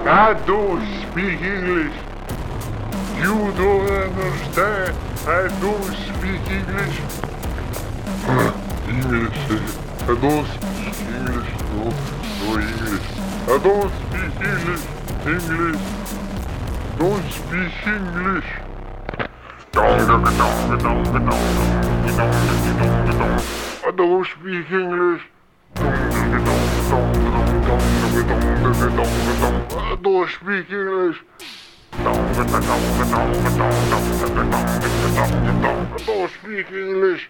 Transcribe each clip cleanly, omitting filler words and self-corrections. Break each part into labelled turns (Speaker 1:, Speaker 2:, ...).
Speaker 1: I don't speak English. You don't understand. I don't speak English. English. I don't speak English. No English. I don't speak English. English. Don't speak English. I don't speak English. I don't speak English. I don't speak English.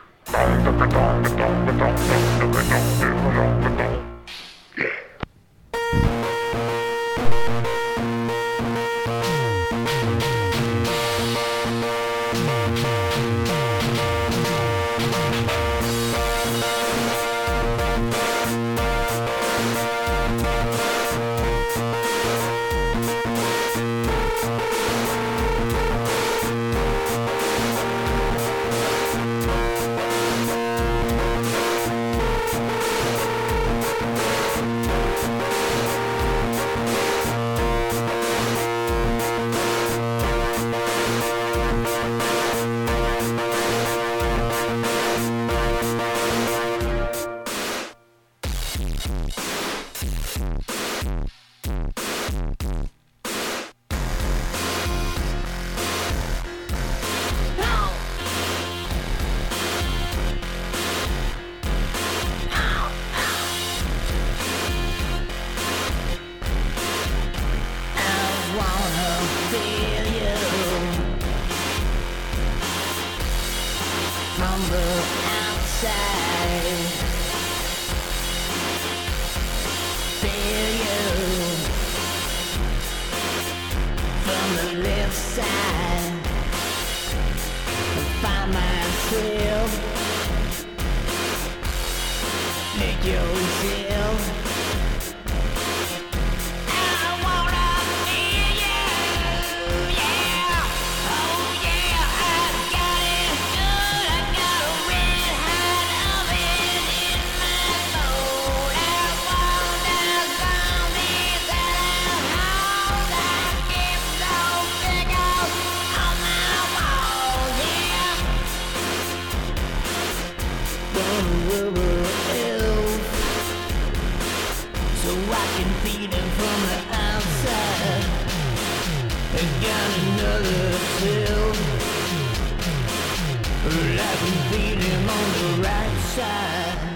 Speaker 2: From the outside, feel you from the left side. I find myself, make yourself. So I can feed him from the outside. I got another self, but I can feed him on the right side.